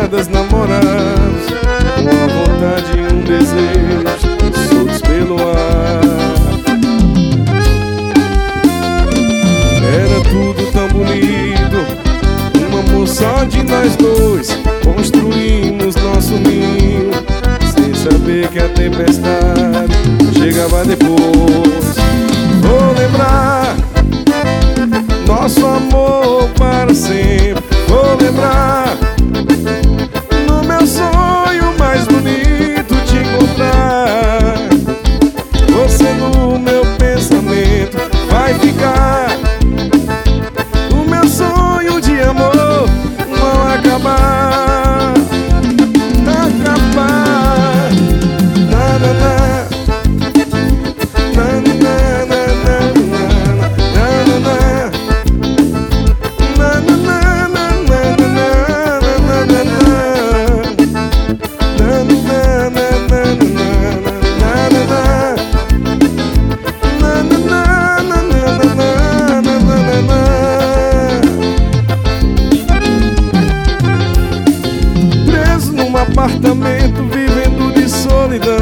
namoradas, namorados, uma vontade e um desejo soltos pelo ar. Era tudo tão bonito, um amor só de nós dois. Construímos nosso ninho sem saber que a tempestade chegava depois. Vou lembrar nosso amor para sempre. Vou lembrar no meu sonho mais bonito te encontrar. Você no meu pensamento vai ficar. O meu sonho de amor não acabar. Acabar. Na, na, na. Apartamento vivendo de solidão.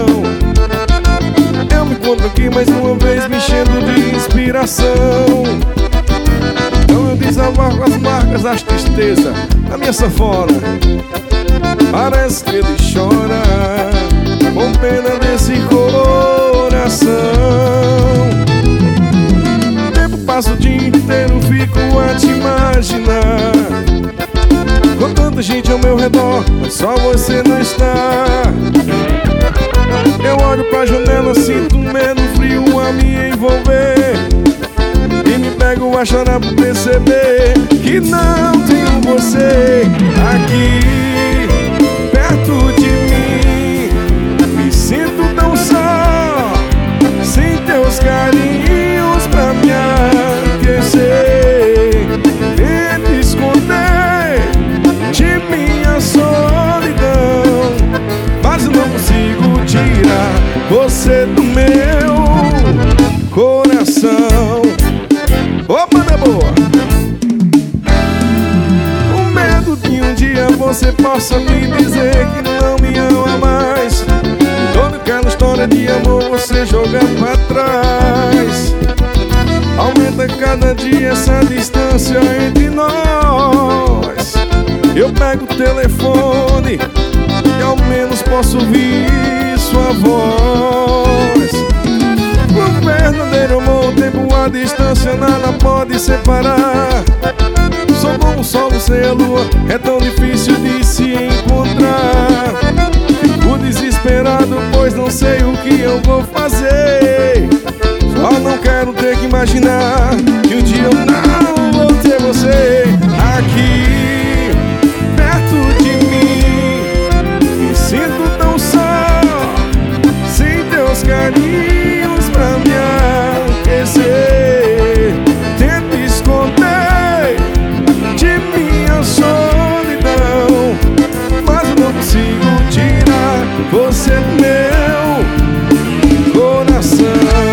Eu me encontro aqui mais uma vez me enchendo de inspiração. Então eu desabafo as marcas das tristezas da minha sanfona. Parece que ele chora com pena desse coração. O tempo passa o dia inteiro, fico a te imaginar. Com tanta gente ao meu redor, mas só você não está. Eu olho pra janela, sinto medo, frio a me envolver. E me pego a chorar por perceber que não tenho você aqui perto de mim. Me sinto tão só, sem teus carinhos pra me aquecer. Tento esconder de minha solidão, mas eu não consigo tirar você do meu coração. Ô, banda boa! Com medo de um dia você possa me dizer que não me ama mais. Toda aquela história de amor você joga pra trás. Aumenta cada dia essa distância entre nós. Eu pego o telefone e ao menos posso ouvir sua voz. O verdadeiro amor, o tempo, a distância, nada pode separar. Sou como o sol, você a lua, é tão difícil de se encontrar. Fico desesperado, pois não sei o que eu vou fazer. Só não quero ter que imaginar que um dia eu não vou ter você aqui perto de mim. Me sinto tão só, sem teus carinhos pra me aquecer. Tento esconder de minha solidão, mas eu não consigo tirar você do meu coração.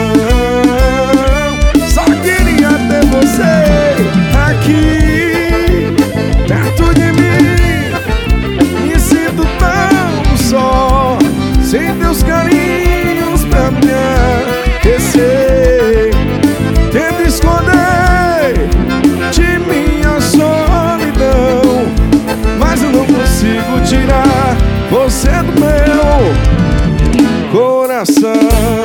Só queria ter você aqui perto de mim. Me sinto tão só, sem teus carinhos pra me aquecer. Tento esconder de minha solidão, mas eu não consigo tirar você do meu coração.